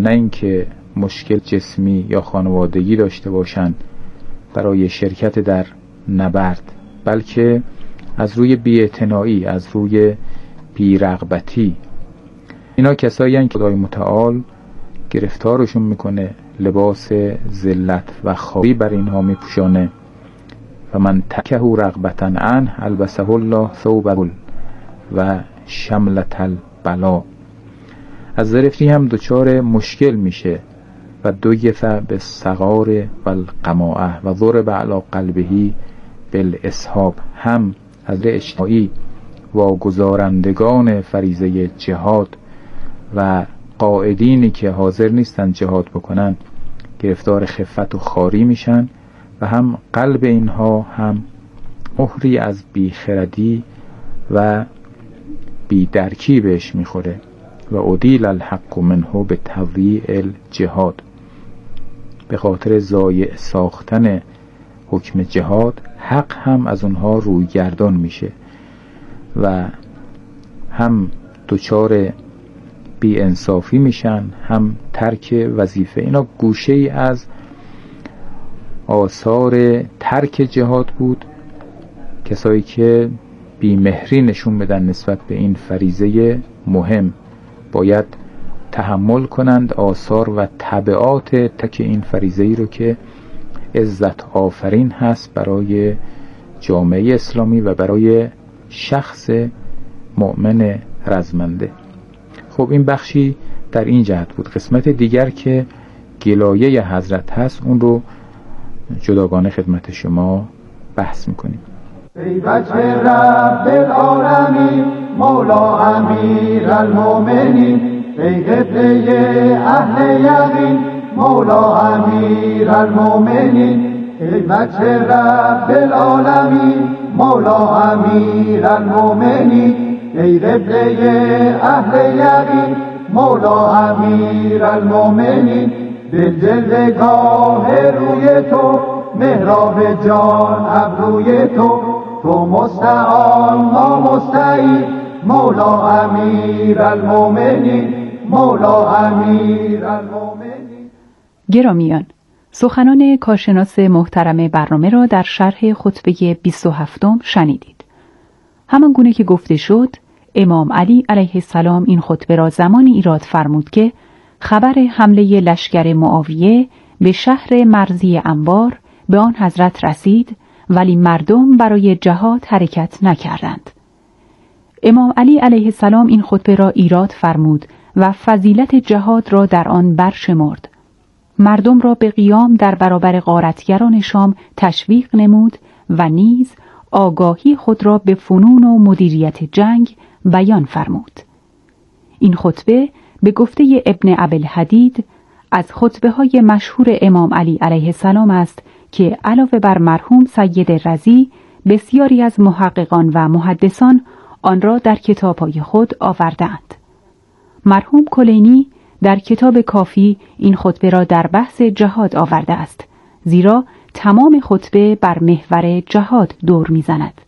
نه اینکه مشکل جسمی یا خانوادگی داشته باشند برای شرکت در نبرد، بلکه از روی بی‌اعتنایی، از روی بی‌رغبتی. اینا کسایی هستند که خدای متعال گرفتارشون میکنه، لباس ذلت و خواری بر اینها میپوشانه و من تکه رغبتا عنه البسه الله ثوب الذل و شملة البلا. از ظرفی هم دچار مشکل میشه و دویف بالصغار و القماعه و ضرب علی قلبه بالاسحاب. هم از اجتماعی واگذارندگان فریضه جهاد و قائدینی که حاضر نیستن جهاد بکنن گرفتار خفت و خواری میشن و هم قلب اینها هم مهری از بیخردی و بیدرکی بهش میخوره و ادیل الحق منه به تضییع الجهاد. به خاطر ضایع ساختن حکم جهاد حق هم از اونها روی گردان میشه و هم دچار بی انصافی میشن، هم ترک وظیفه. اینا گوشه ای از آثار ترک جهاد بود. کسایی که بیمهری نشون بدن نسبت به این فریضه مهم باید تحمل کنند آثار و تبعات تک این فریضه ای رو که عزت آفرین هست برای جامعه اسلامی و برای شخص مؤمن رزمنده. خب این بخشی در این جهت بود. قسمت دیگر که گلایه حضرت هست اون رو جداگانه خدمت شما بحث میکنیم. ای وجه رب العالمین مولا امیر المؤمنین، ای قبله اهل یقین مولا امیر المؤمنین، ای وجه رب العالمین مولا امیر المؤمنین، ای قبله اهل یقین مولا امیر المؤمنین. دل جلوه‌گاه روی تو محراب جان ابروی تو، تو مستعان ما مستعین مولا امیر المؤمنین مولا امیر المؤمنین. گرامیان، سخنان کارشناس محترم برنامه را در شرح خطبه 27 شنیدید. همان گونه که گفته شد، امام علی علیه السلام این خطبه را زمانی ایراد فرمود که خبر حمله لشکر معاویه به شهر مرزی انبار به آن حضرت رسید، ولی مردم برای جهاد حرکت نکردند. امام علی علیه السلام این خطبه را ایراد فرمود و فضیلت جهاد را در آن برشمرد. مردم را به قیام در برابر غارتگران شام تشویق نمود و نیز آگاهی خود را به فنون و مدیریت جنگ بیان فرمود. این خطبه به گفته ابن ابی‌الحدید از خطبه‌های مشهور امام علی علیه السلام است که علاوه بر مرحوم سید رضی بسیاری از محققان و محدثان آن را در کتاب‌های خود آورده‌اند. مرحوم کلینی در کتاب کافی این خطبه را در بحث جهاد آورده است، زیرا تمام خطبه بر محور جهاد دور می‌زند.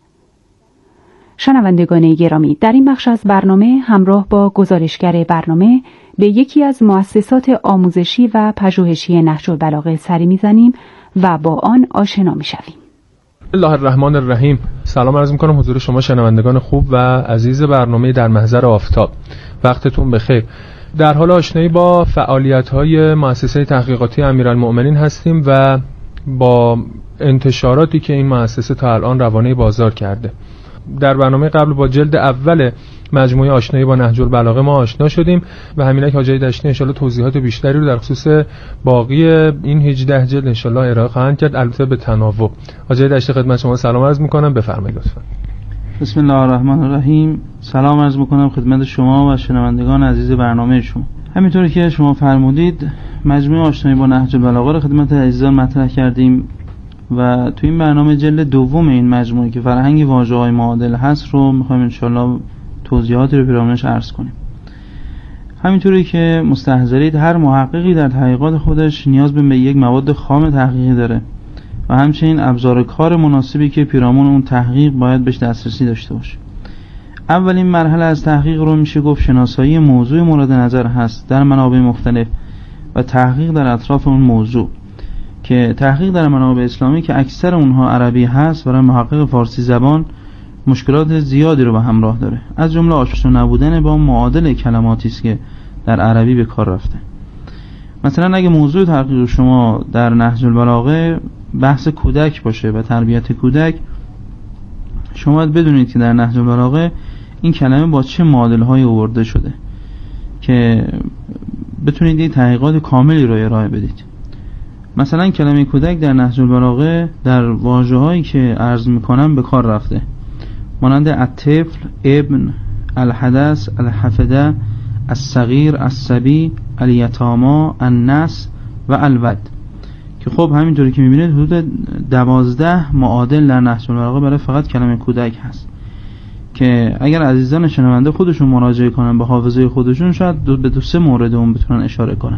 شنوندگان گرامی، در این بخش از برنامه همراه با گزارشگر برنامه به یکی از مؤسسات آموزشی و پژوهشی نهج البلاغه سری می‌زنیم و با آن آشنا می‌شویم. الله الرحمن الرحیم. سلام عرض می‌کنم حضور شما شنوندگان خوب و عزیز برنامه در محضر آفتاب. وقتتون بخیر. در حال آشنایی با فعالیت‌های مؤسسه تحقیقاتی امیرالمؤمنین هستیم و با انتشاراتی که این مؤسسه تا الان روانه بازار کرده. در برنامه قبل با جلد اول مجموعه آشنایی با نهج البلاغه ما آشنا شدیم و همینک حاجی دشتی ان شاءالله توضیحات بیشتری رو در خصوص باقی این 18 جلد ان شاءالله ارائه خواهند کرد، البته به تناوب. حاجی دشتی خدمت شما سلام عرض می‌کنم، بفرمایید لطفا. بسم الله الرحمن الرحیم. سلام عرض می‌کنم خدمت شما و شنوندگان عزیز برنامه شما. همینطوری که شما فرمودید مجموعه آشنایی با نهج البلاغه رو خدمت عزیزان مطرح کردیم و تو این برنامه جلد دوم این مجموعه که فرهنگ واژه‌های معادل هست رو می‌خوایم ان شاءالله توضیحاتی رو پیرامونش عرض کنیم. همینطوری که مستحضرید هر محققی در تحقیقات خودش نیاز به یک مواد خام تحقیقی داره و همچنین ابزار کار مناسبی که پیرامون اون تحقیق باید بهش دسترسی داشته باشه. اولین مرحله از تحقیق رو میشه گفت شناسایی موضوع مورد نظر هست در منابع مختلف و تحقیق در اطراف اون موضوع، که تحقیق در منابع اسلامی که اکثر اونها عربی هست برای محقق فارسی زبان مشکلات زیادی رو به همراه داره، از جمله آشنا نبودن با معادل کلماتی است که در عربی به کار رفته. مثلا اگه موضوع تحقیق شما در نهج البلاغه بحث کودک باشه و تربیت کودک، شما باید بدونید که در نهج البلاغه این کلمه با چه معادل‌هایی آورده شده که بتونید این تحقیقات کاملی رو ارائه بدید. مثلا کلمه کودک در نهج البلاغه در واژه‌هایی که عرض می‌کنم به کار رفته، مانند الطفل، ابن، الحدث، الحفده، الصغیر، الصبی، الیتاما، النس و الود، که خب همینطوری که می‌بینید حدود 12 معادل در نهج البلاغه برای فقط کلمه کودک هست که اگر عزیزان شنونده خودشون مراجعه کنن به حافظه خودشون شاید به 2-3 مورد اون بتونن اشاره کنن،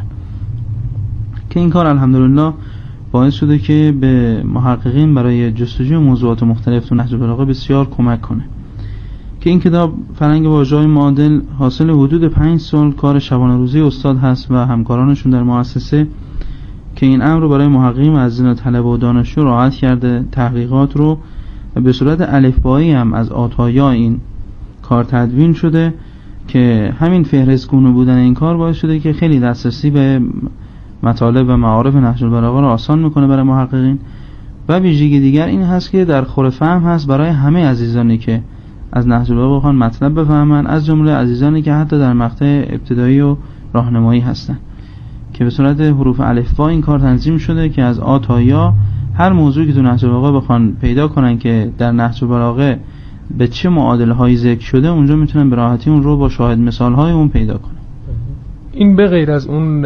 که این کار الحمدلله باعث شده که به محققین برای جستجوی موضوعات مختلف تو نهج البلاغه بسیار کمک کنه. که این کتاب فرهنگ واژه‌های معادل حاصل حدود 5 سال کار شبانه روزی استاد هست و همکارانشون در مؤسسه، که این امر رو برای محققین و عزیزان طلبه و دانشجو راحت کرده. تحقیقات رو به صورت الفبایی هم از آتایا این کار تدوین شده، که همین فهرستگونه بودن این کار باعث شده که خیلی دسترسی به مطالب و معارف نهج البلاغه رو آسان میکنه برای محققین. و ویژگی دیگر این هست که در خور فهم هست برای همه عزیزانی که از نهج البلاغه بخوان مطلب بفهمن، از جمله عزیزانی که حتی در مقطع ابتدایی و راهنمایی هستن، که به صورت حروف الفبا این کار تنظیم شده که از آ تا یا هر موضوعی که تو نهج البلاغه بخوان پیدا کنن که در نهج البلاغه به چه معادل‌هایی ذکر شده، اونجا میتونن به راحتی اون رو با شاهد مثال‌های اون پیدا کنن. این به غیر از اون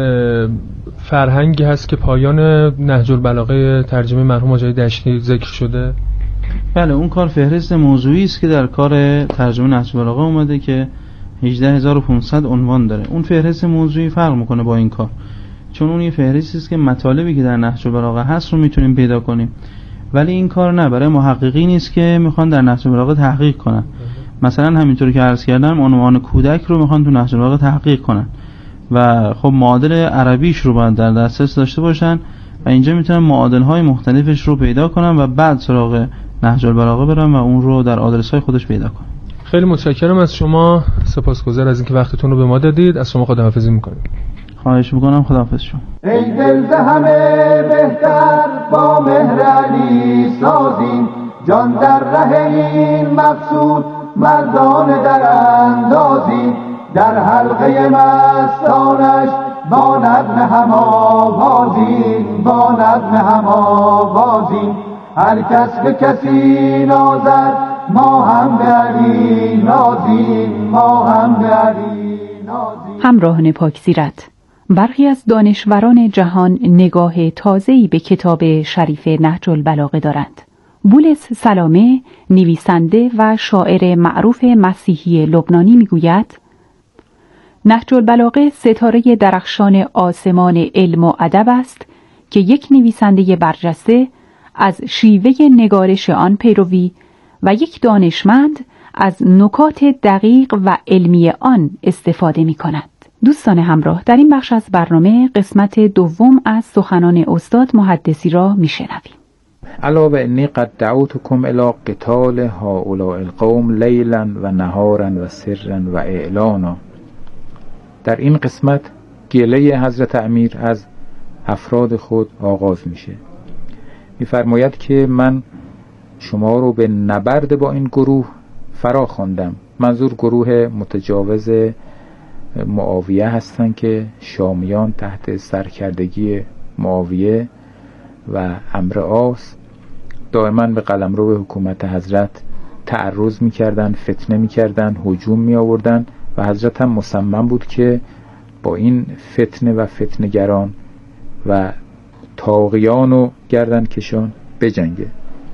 فرهنگی هست که پایان نهج البلاغه ترجمه مرحوم حاجی دشتی ذکر شده؟ بله، اون کار فهرست موضوعی است که در کار ترجمه نهج البلاغه اومده که 18500 عنوان داره. اون فهرست موضوعی فرق میکنه با این کار، چون اون یه فهرستی است که مطالبی که در نهج البلاغه هست رو میتونیم پیدا کنیم، ولی این کار نه برای محققین نیست که میخوان در نهج البلاغه تحقیق کنن. مثلا همینطوری که عرض کردم عنوان کودک رو میخوان تو نهج البلاغه تحقیق کنن و خب معادل عربیش رو باید در دسترس داشته باشن و اینجا میتونن معادل‌های مختلفش رو پیدا کنن و بعد سراغ نهج البلاغه برن و اون رو در آدرس‌های خودش پیدا کنن. خیلی متشکرم از شما، سپاسگزار از اینکه وقتتون رو به ما دادید. از شما خداحافظی می‌کنم. خواهش میکنم. خداحافظ شما. ای دل ز همه بهتر با مهر علی سازیم، جان در ره این مقصود مردان در اندازیم، در حلقه مستانش با نغمه هم آوازیم، با نغمه هم آوازیم. هر کس به کسی نازد ما هم به علی نازیم، ما هم به علی نازیم. همراهان پاکزیرت، برخی از دانشوران جهان نگاه تازه‌ای به کتاب شریف نهج البلاغه دارند. بولس سلامه، نویسنده و شاعر معروف مسیحی لبنانی میگوید: نهج البلاغه ستاره درخشان آسمان علم و ادب است که یک نویسنده برجسته از شیوه نگارش آن پیروی و یک دانشمند از نکات دقیق و علمی آن استفاده می کند. دوستان همراه، در این بخش از برنامه قسمت دوم از سخنان استاد محدثی را می شنویم. الا و انی قد دعوتکم الی قتال هؤلاء القوم لیلا و نهارا و سرا و اعلانا. در این قسمت گله حضرت امیر از افراد خود آغاز میشه. میفرماید که من شما رو به نبرد با این گروه فرا خواندم. منظور گروه متجاوز معاویه هستند که شامیان تحت سرکردگی معاویه و عمرو عاص دائما به قلمرو حکومت حضرت تعرض میکردن، فتنه میکردن، هجوم میآوردن و حضرت هم مصمم بود که با این فتنه و فتنه‌گران و طاغیان و گردن کشان بجنگه.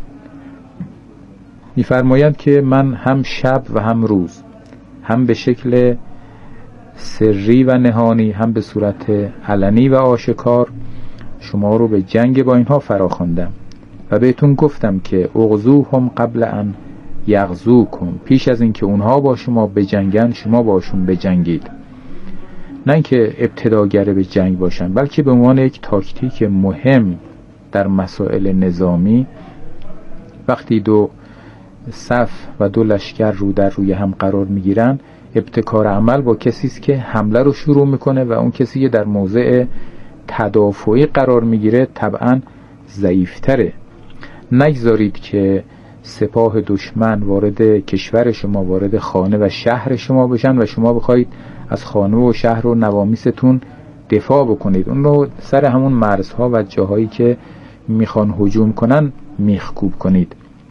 میفرمایند که من هم شب و هم روز، هم به شکل سری و نهانی، هم به صورت علنی و آشکار شما رو به جنگ با اینها فراخواندم و بهتون گفتم که اغزوهم قبل ان یغزوکم، پیش از اینکه اونها با شما بجنگن شما باشون بجنگید. نه اینکه ابتداگره به جنگ باشن، بلکه به عنوان یک تاکتیک مهم در مسائل نظامی، وقتی دو صف و دو لشکر رو در روی هم قرار میگیرن، ابتکار عمل با کسی است که حمله رو شروع میکنه و اون کسی که در موضع تدافعی قرار میگیره طبعا ضعیفتره. نگذارید که سپاه دشمن وارد کشور شما، وارد خانه و شهر شما بشن و شما بخواید از خانه و شهر و نوامیستون دفاع بکنید، اون رو سر همون مرزها و جاهایی که میخوان هجوم کنن میخکوب کنید.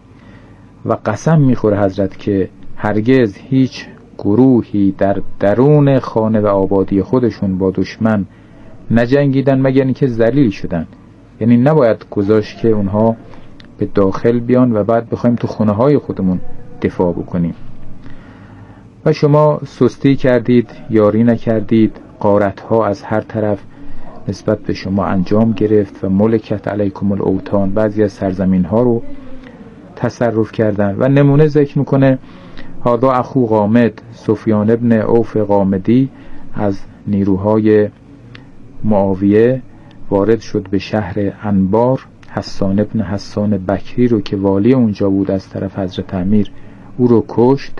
و قسم میخوره حضرت که هرگز هیچ گروهی در درون خانه و آبادی خودشون با دشمن نجنگیدن مگر اینکه ذلیل شدن. یعنی نباید گذاشت که اونها به داخل بیان و بعد بخوایم تو خونه های خودمون دفاع بکنیم. و شما سستی کردید، یاری نکردید، غارت‌ها از هر طرف نسبت به شما انجام گرفت و ملکت علیکم الاوطان، بعضی از سرزمین ها رو تصرف کردن. و نمونه ذکر میکنه هادا اخو غامد، سفیان ابن عوف غامدی از نیروهای معاویه وارد شد به شهر انبار. حسان ابن حسان بکری رو که والی اونجا بود از طرف حضرت امیر او رو کشت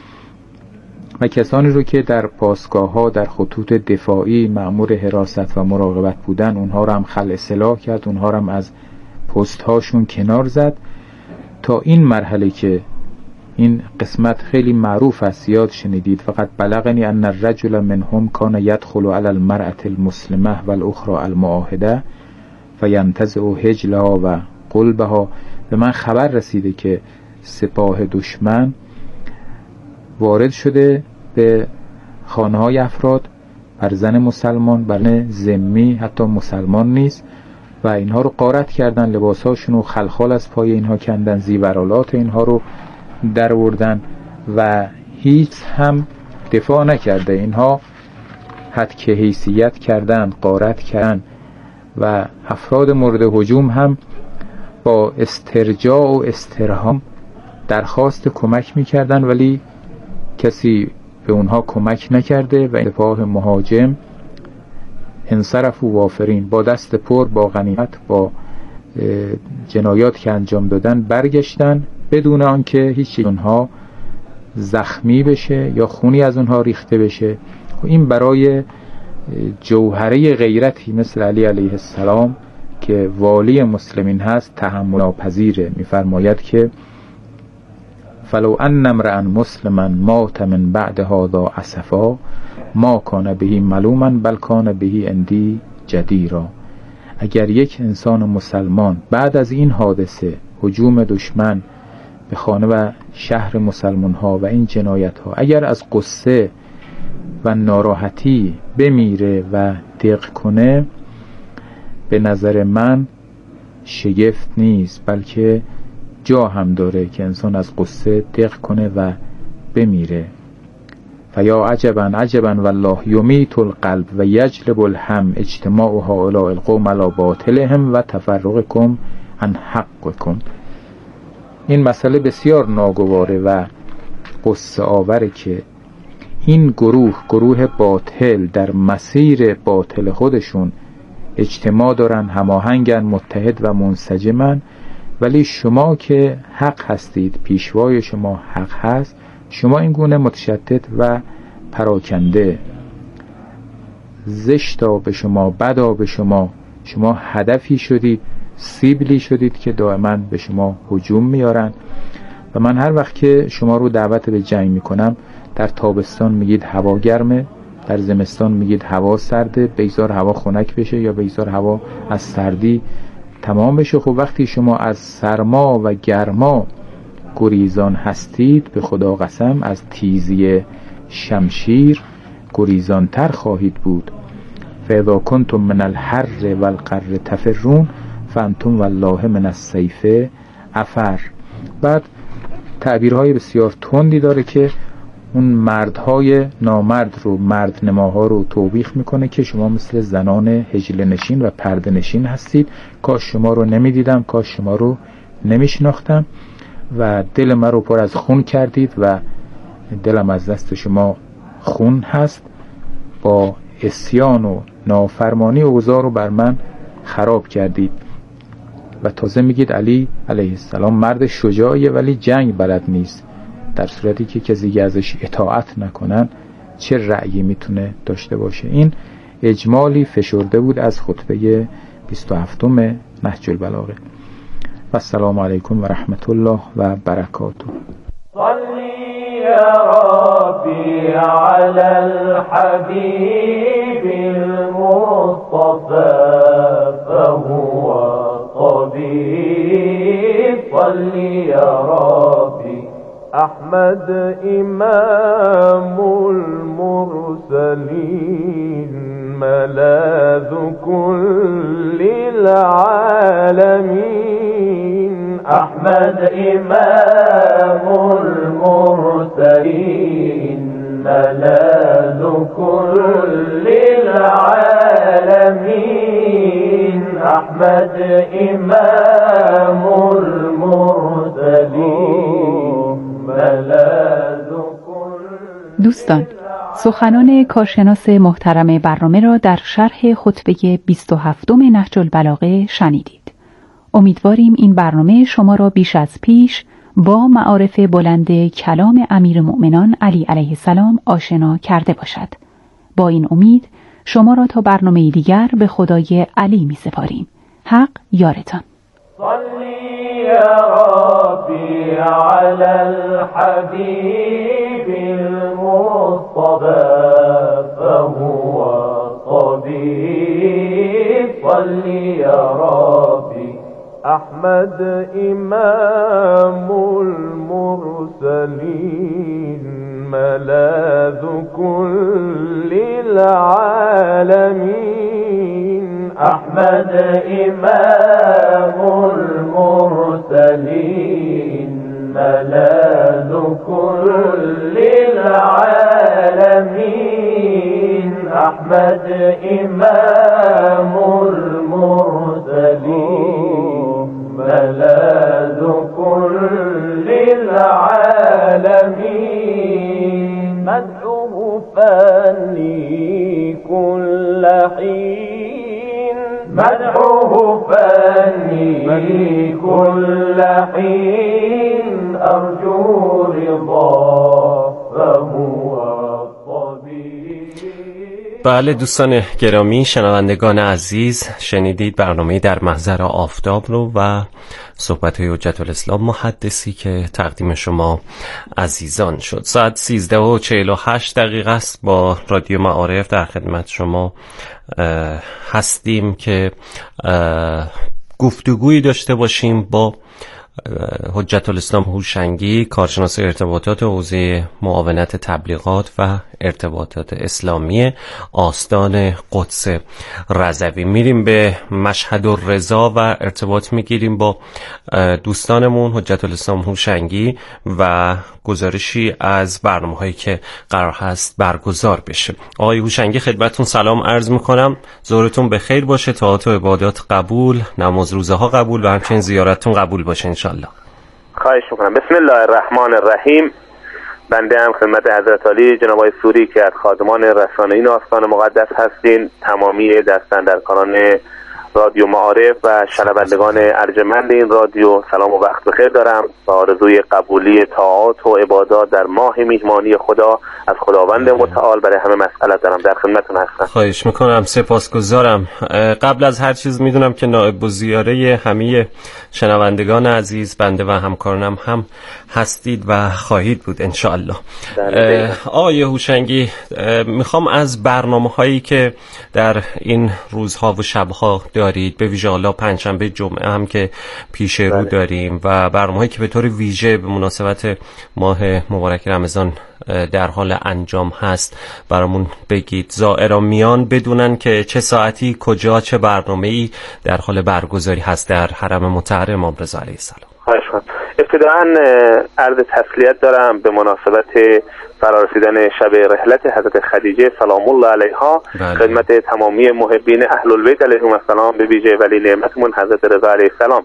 و کسانی رو که در پاسگاه ها در خطوط دفاعی مأمور حراست و مراقبت بودن اونها رو هم خلع سلاح کرد، اونها رو هم از پست هاشون کنار زد، تا این مرحله که این قسمت خیلی معروف است، یاد شنیدید فقط بلغنی ان الرجل منهم کان یدخل علی المرأة المسلمه و الاخرى المعاهده فینتزع حجلها و قلبها. به من خبر رسیده که سپاه دشمن وارد شده به خانه های افراد، بر زن مسلمان، بر زن ذمی حتی مسلمان نیست، و اینها رو غارت کردن، لباساشون رو خلخال از پای اینها کندن، زیورالات اینها رو در آوردن و هیچ هم دفاع نکرده. اینها حدک حیثیت کردن، غارت کردن و افراد مورد هجوم هم با استرجاع و استرهام درخواست کمک میکردن، ولی کسی به اونها کمک نکرده و سپاه مهاجم انصرف و وافرین با دست پر، با غنیمت، با جنایات که انجام دادن برگشتن بدون آنکه هیچ اونها زخمی بشه یا خونی از اونها ریخته بشه. و این برای جوهره غیرتی مثل علی علیه السلام که والی مسلمین هست تحمل ناپذیره. میفرماید که فلو ان امرأ مسلما مات من بعد هذا اسفا ما کان به ملوما بل کان به عندی جدیرا. اگر یک انسان مسلمان بعد از این حادثه، هجوم دشمن به خانه و شهر مسلمان ها و این جنایت ها، اگر از قصه و ناراحتی بمیره و دق کنه، به نظر من شگفت نیست، بلکه جا هم داره که انسان از قصه دق کنه و بمیره. فیا عجبا عجبا والله یمیت القلب و یجلب الهم اجتماع هؤلاء القوم علی باطلهم و تفرقکم عن حقکم. این مسئله بسیار ناگواره و قصه آوره که این گروه باطل در مسیر باطل خودشون اجتماع دارن، هماهنگن، متحد و منسجمن، ولی شما که حق هستید، پیشوای شما حق هست، شما این گونه متشتت و پراکنده، زشتا به شما، بدا به شما هدفی شدید، سیبلی شدید که دائما به شما هجوم میارن. و من هر وقت که شما رو دعوت به جنگ میکنم، در تابستان میگید هوا گرمه، در زمستان میگید هوا سرده، بگذار هوا خنک بشه یا بگذار هوا از سردی تمام بشه. خب وقتی شما از سرما و گرما گریزان هستید، به خدا قسم از تیزی شمشیر گریزان تر خواهید بود. فاذا کنتم من الحر والقر تفرون فانتم والله من السیف عفر. بعد تعبیرهای بسیار تندی داره که اون مردهای نامرد رو، مرد نماها رو توبیخ میکنه که شما مثل زنان هجله نشین و پرده نشین هستید. کاش شما رو نمیدیدم، کاش شما رو نمیشناختم و دل من رو پر از خون کردید و دلم از دست شما خون هست. با عصیان و نافرمانی اوضاع رو بر من خراب کردید. و تازه میگید علی علیه السلام مرد شجاعیه ولی جنگ بلد نیست، در صورتی که کسی ازش اطاعت نکنن چه رأیی میتونه داشته باشه. این اجمالی فشرده بود از خطبه 27 نهج البلاغه. و السلام علیکم و رحمت الله و برکاته. صلی یا ربی علی الحبیب المصطفى فهو طبیب. صلی یا ربی احمد امام المرسلین ملاذ كل العالمين. احمد امام المرسلين ملاذ كل العالمين. احمد امام المرسلين ملاذ كل. دوستان، سخنان کارشناس محترم برنامه را در شرح خطبه 27 نهج البلاغه شنیدید. امیدواریم این برنامه شما را بیش از پیش با معارف بلند کلام امیرالمؤمنان علی علیه السلام آشنا کرده باشد. با این امید شما را تا برنامه دیگر به خدای علی می سپاریم. حق یارتان. صلی یا ربی علی الحبیب المصطفى فهو طبیب. صلی یا ربی احمد امام المرسلین ملاذ كل العالمین. احمد امام المرسلین ملاذ كل العالمین. احمد امام المرسلین ملاذ كل العالمين. مدحه فاني كل حين. مدحه فاني كل حين. أرجو رضاه فهو الطبيب. بله دوستان گرامی، شنوندگان عزیز، شنیدید برنامه در محضر آفتاب رو و صحبت حجت الاسلام محدثی که تقدیم شما عزیزان شد. ساعت 13:48 است. با رادیو معارف در خدمت شما هستیم که گفتگویی داشته باشیم با حجت الاسلام هوشنگی، کارشناس ارتباطات حوزه معاونت تبلیغات و ارتباطات اسلامی آستان قدس رضوی. میریم به مشهد الرضا و ارتباط میگیریم با دوستانمون حجت الاسلام هوشنگی و گزارشی از برنامه‌هایی که قرار هست برگزار بشه. آقای هوشنگی خدمتتون سلام عرض میکنم، ظهرتون بخیر باشه، طاعات و عبادات قبول، نماز روزه ها قبول و همچنین زیارتتون قبول باشه انشالله. خواهش میکنم. بسم الله الرحمن الرحیم. بنده هم خدمت حضرت علی جناب آقای سوری که از خادمان رسانه‌ای آستان مقدس هستین، تمامی دستاندرکاران رادیو معارف و شنوندگان ارجمند این رادیو سلام و وقت بخیر دارم با آرزوی قبولی طاعات و عبادات در ماه میهمانی خدا از خداوند متعال برای همه مسئله دارم. در خدمتتون هستم. خواهش میکنم، سپاسگزارم. قبل از هر چیز میدونم که نائب الزیاره همه شنوندگان عزیز، بنده و همکارانم هم هستید و خواهید بود انشاءالله. آقای هوشنگی، میخوام از برنامه‌هایی که در این روزها و شبها دارید، به ویژه حالا پنجشنبه جمعه هم که پیش رو داریم و برنامه‌هایی که به طور ویژه به مناسبت ماه مبارک رمضان در حال انجام هست برامون بگید. زائران میان بدونن که چه ساعتی کجا چه برنامه‌ای در حال برگزاری هست در حرم مطهر امام رضا علیه السلام. خواهش می‌کنم. ابتداً عرض تسلیت دارم به مناسبت فرارسیدن شب رحلت حضرت خدیجه سلام الله علیها. خدمت تمامی محبین اهل البیت علیهم السلام، به ویژه ولی نعمتمون حضرت رضا علیه السلام.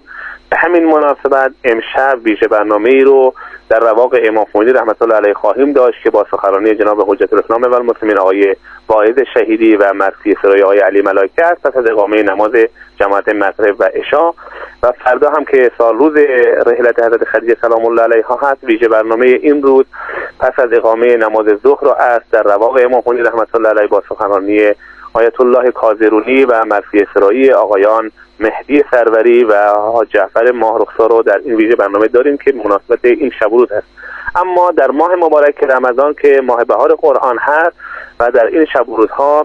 به همین مناسبت امشب ویژه برنامه‌ای رو در رواق امام خمینی رحمت الله علیه خواهیم داشت که با سخنرانی جناب حجت الاسلام و المسلمین آقای واحد شهیدی و مرثیه سرای آقای علی ملائکه است پس از اقامه نماز جماعت مغرب و عشا، و فردا هم که سال روز رحلت حضرت خدیجه سلام الله علیها هست، ویژه برنامه این روز پس از اقامه نماز ظهر و عصر در رواق امام خمینی رحمت الله علیه با سخنرانی آیت الله کاظرونی و مرثیه سرایی آقایان مهدی سروری و حاج جعفر ماه رخسار رو در این ویژه برنامه داریم که مناسبت این شب و روز است. اما در ماه مبارک رمضان که ماه بهار قرآن هست و در این شب و روزها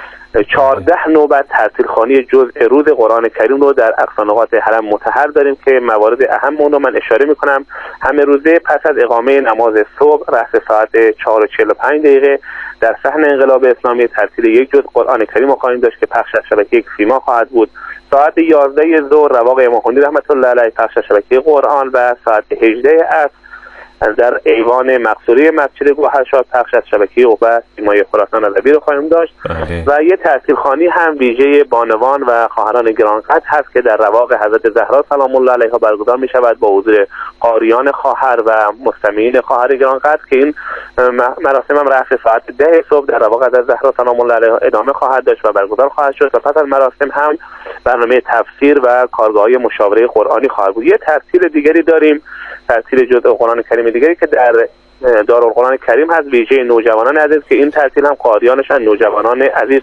14 نوبت ترتیل خوانی جزء روز قرآن کریم رو در اقصانقاط حرم مطهر داریم که موارد اهم اون رو من اشاره میکنم. همه روزه پس از اقامه نماز صبح رأس ساعت 4:45 در صحن انقلاب اسلامی ترتیل یک جزء قرآن کریم رو خواهیم داشت که پخش از شبکه سیما خواهد بود. ساعت 11 ظهر رواق امام خمینی رحمت الله علیه پخش از شبکه قرآن و ساعت 18 عصر در ایوان مقصوره مسجد گوهرشاد پخش از شبکه عقبه سیمای خراسان ادبی رو خواهیم داشت. و یه ترتیلخوانی هم ویژه بانوان و خواهران گرانقدر هست که در رواق حضرت زهرا سلام الله علیها برگزار می شود با حضور قاریان خواهر و مستمعین خواهر گرانقدر که این مراسم هم رأس ساعت 10 صبح در رواق حضرت زهرا سلام الله علیها ادامه خواهد داشت و برگزار خواهد شد. و پس از مراسم هم برنامه تفسیر و کارگاه‌های مشاوره قرآنی خواهد بود. یه ترتیل دیگری داریم، ترتیل جزء قرآن کریم دیگری که در دارالقرآن کریم هست ویژه نوجوانان عزیز که این ترتیل هم قاریانشان نوجوانان عزیز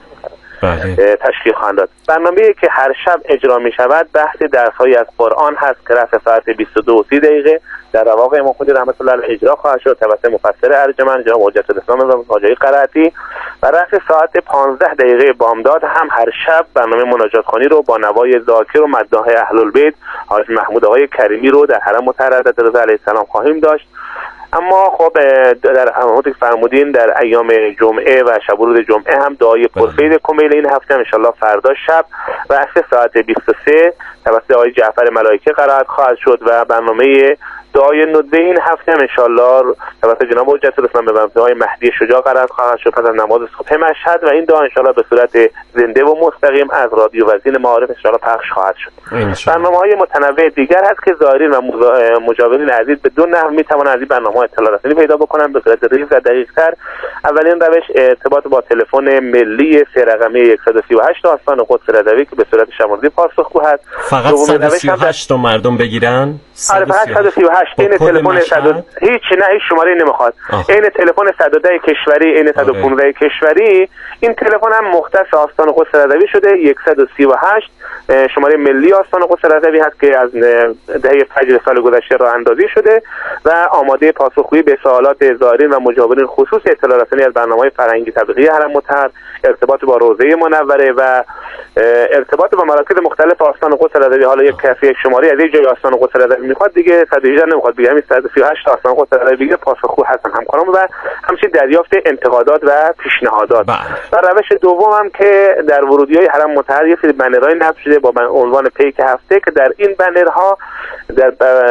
تشکیل خواهند داد. برنامه‌ای که هر شب اجرا می شود بحث درس‌های از قرآن هست که رأس ساعت 22:30 در رواق امام خمینی رحمت الله علیه اجرا خواهد شد توسط مفسر ارجمند جناب حجت الاسلام و حاجی قرائتی. و رأس ساعت 15 بامداد هم هر شب برنامه مناجات خوانی رو با نوای ذاکر و مداح اهل البیت حاج محمود آقای کریمی رو در حرم مطهر حضرت رضا علیه السلام خواهیم داشت. اما خب در همونطور که فرمودین در ایام جمعه و شب و روز جمعه هم دعای پرفیض کمیل این هفته هم انشالله فردا شب و ساعت 23 توسط آقای جعفر ملائکه قرائت خواهد شد و برنامه دعای ندبه این هفته هم انشالله توسط جناب حجت الاسلام به آقای مهدی شجاع قرائت خواهد شد پس از نماز صبح مشهد و این دعا انشالله به صورت زنده و مستقیم از رادیو وزین معارف انشالله پخش خواهد شد. برنامه‌های متنوع دیگر هست که زائرین و مجاورین عزیز به دو نحو میتوانند از این برنامه‌ها اطلاع رسانی پیدا بکنن به صورت ریز و دقیق‌تر. اولین روش ارتباط با تلفن ملی 3 رقمی 138 آستان قدس رضوی که به صورت شمردی پاسخگو هست. فقط 138 رو مردم بگیرن. آره فقط 138 این تلفن 100 هیچ شماره نمیخواد. این تلفن 110 کشوری این 115 کشوری این تلفن هم مختص آستان قدس رضوی شده. 138 شماره ملی آستان قدس رضوی هست که از دهه فجر سال گذشته راه اندازی شده و آماده پاسخگویی به سوالات زائرین و مجاورین خصوص اطلاع رسانی از برنامه‌های فرهنگی تبلیغی حرم مطهر، ارتباط با روضه منوره و ارتباط با مراکز مختلف آستان قدس رضوی. حالا یک کسی یک شماره از یک جای آستان قدس رضوی میخواد دیگه 118 نمیخواد بگم 138 آستان قدس رضوی دیگه پاسخگو هستن همکاران و همچنین دریافت انتقادات و پیشنهادات. و روش دوم هم که در ورودی‌های حرم مطهر یه سری بنرهای نصب شده با عنوان پیک هفته که در این بنرها در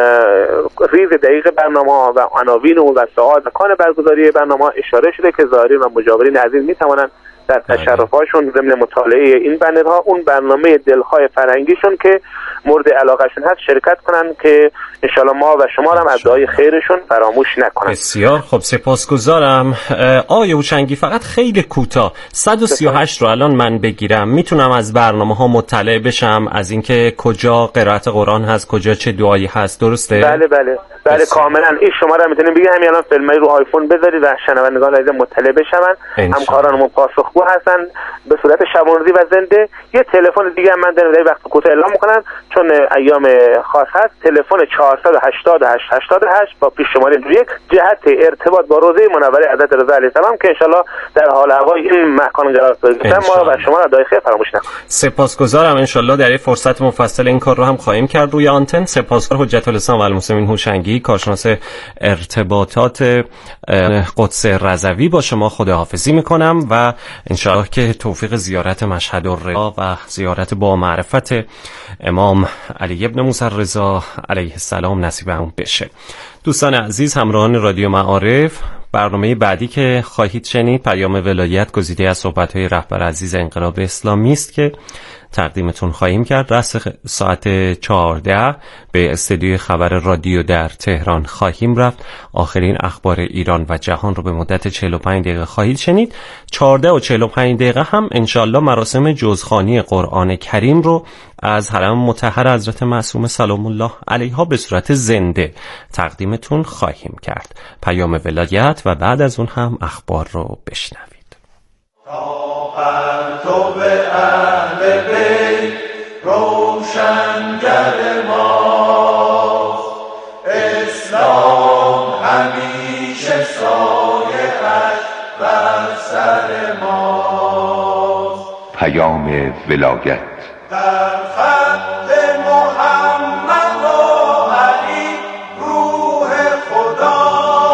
ریز دقیق برنامه‌ها و عناوین و ساعات و مکان برگزاری برنامه‌ها اشاره شده که زائرین و مجاورین عزیز میتوانند در تشرفاتشون ضمن مطالعه این بنرها اون برنامه دلخواه فرهنگیشون که مورد علاقهشون هست شرکت کنن که انشالله ما و شما هم از دعای خیرشون فراموش نکنن. بسیار خب سپاسگزارم. آقای هوشنگی فقط خیلی کوتاه 138 رو الان من بگیرم میتونم از برنامه‌ها مطلع بشم از اینکه کجا قرائت قرآن هست کجا چه دعایی هست درسته؟ بله کاملا این شماره میتونیم بگیم همین الان فیلمای رو آیفون بذارید و شنوندگان عزیز مطلع بشن. همکارانمون پاسخگو هستن به صورت شبانه‌روزی و زنده. یه تلفن دیگه هم من در وقت کوتاه اعلام میکنم چون ایام خاص هست. تلفن 488 88 با پیش شماره 1 جهت ارتباط با روضه منوره حضرت رضا علیه السلام که انشالله در حال هوای این مکان قرار گرفتن ما و شما را دعای خیر فراموش نکنید. سپاسگزارم. انشالله در این فرصت مفصل این کار رو هم خواهیم کرد روی آنتن. سپاسگزار حجت الاسلام و المسلمین هوشنگی کارشناس ارتباطات قدس رضوی با شما خداحافظی میکنم و انشالله که توفیق زیارت مشهد الرضا و زیارت با معرفت امام علی ابن موسی رضا علیه السلام نصیبمون بشه. دوستان عزیز همراهان رادیو معارف، برنامه بعدی که خواهید شنید پیام ولایت گزیده از صحبت‌های رهبر عزیز انقلاب اسلامی است که تقدیمتون خواهیم کرد. رأس ساعت 14 به استدیوی خبر رادیو در تهران خواهیم رفت. آخرین اخبار ایران و جهان رو به مدت 45 دقیقه خواهید شنید. 14 و 45 دقیقه هم انشالله مراسم جزخوانی قرآن کریم رو از حرم مطهر حضرت معصومه سلام الله علیها به صورت زنده تقدیمتون خواهیم کرد. پیام ولایت و بعد از اون هم اخبار رو بشنوید. تو به اهل بیت روشنگر ماست، اسلام همیشه سایه‌اش بر سر ماست. پیام ولایت در خط محمد و علی روح خدا،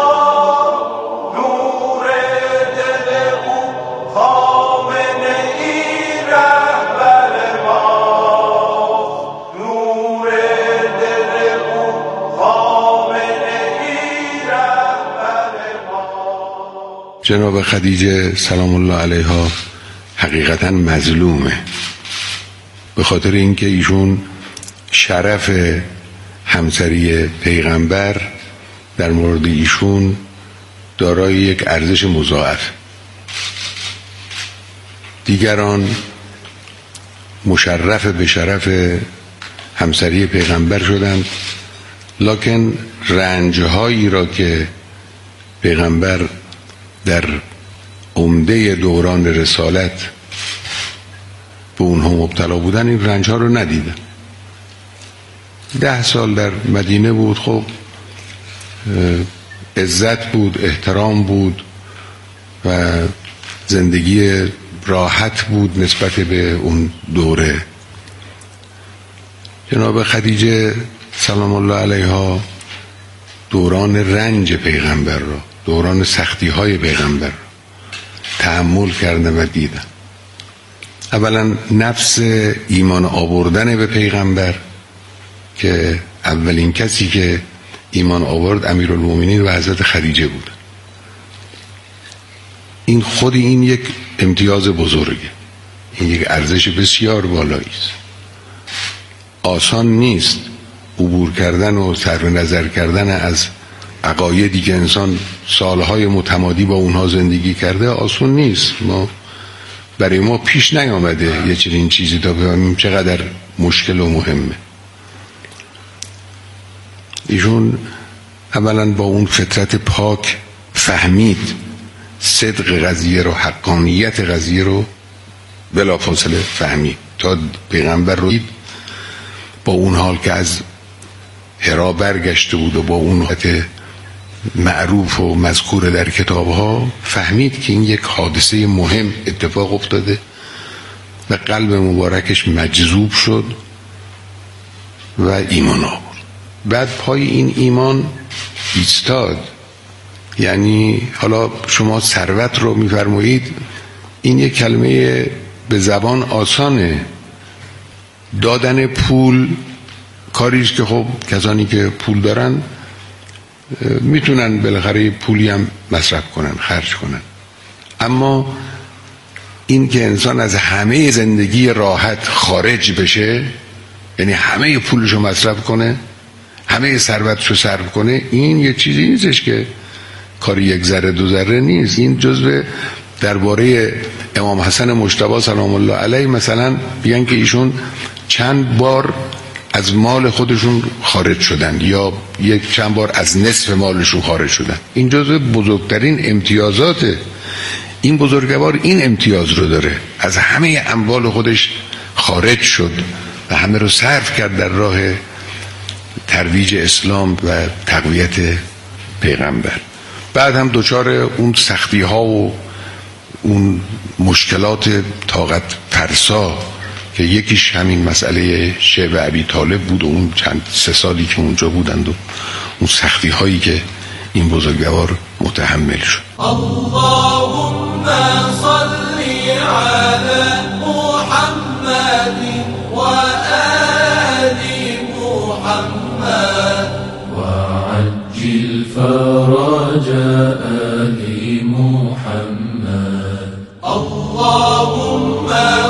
نور دل او خامنه ای رهبر ما، نور دل او خامنه ای رهبر ما. جناب خدیجه سلام الله علیها حقیقتا مظلومه، به خاطر اینکه ایشون شرف همسری پیغمبر در مورد ایشون دارای یک ارزش مضاعف. دیگران مشرف به شرف همسری پیغمبر شدند، لکن رنجهایی را که پیغمبر در عمده دوران رسالت به اونها مبتلا بودن، این رنج ها رو ندیدن. 10 سال در مدینه بود، خب عزت بود، احترام بود و زندگی راحت بود نسبت به اون دوره. جناب خدیجه سلام الله علیها دوران رنج پیغمبر را، دوران سختی های پیغمبر را تحمل کردن و دیدن. اولا نفس ایمان آوردن به پیغمبر که اولین کسی که ایمان آورد امیرالمومنین و حضرت خدیجه بود. این خود این یک امتیاز بزرگه، این یک ارزش بسیار بالایی است. آسان نیست عبور کردن و صرف نظر کردن از عقایدی که انسان سالهای متمادی با اونها زندگی کرده، آسان نیست. برای ما پیش نیامده یه چنین چیزی تا بفهمیم چقدر مشکل و مهمه. ایشون اولا با اون فطرت پاک فهمید صدق قضیه رو، حقانیت قضیه رو بلافاصله فهمید. تا پیغمبر رو دید با اون حال که از حرا برگشته بود و با اون حالت معروف و مذکور در کتابها، فهمید که این یک حادثه مهم اتفاق افتاده و قلب مبارکش مجذوب شد و ایمان آورد. بعد پای این ایمان ایستاد. یعنی حالا شما ثروت رو میفرمایید، این یک کلمه به زبان آسانه. دادن پول کاریست که خب کسانی که پول دارن میتونن بالاخره پولی هم مصرف کنن، خرج کنن. اما این که انسان از همه زندگی راحت خارج بشه، یعنی همه پولشو مصرف کنه، همه ثروتشو صرف کنه، این یه چیزی نیستش که کاری 1 ذره 2 ذره نیست. این جزء درباره امام حسن مجتبی سلام الله علیه مثلا بیان که ایشون چند بار از مال خودشون خارج شدن یا چند بار از نصف مالشون خارج شدن. این جزء بزرگترین امتیازات این بزرگوار، این امتیاز رو داره، از همه اموال خودش خارج شد و همه رو صرف کرد در راه ترویج اسلام و تقویت پیغمبر. بعد هم دچار اون سختی ها و اون مشکلات طاقت فرسا که یکیش همین مسئله شیب ابی طالب بود و اون 3 سالی که اونجا بودند و اون سختی هایی که این بزرگوار متحمل شد. اللهم صل علی محمد و آل محمد و عجل فرج آل محمد. اللهم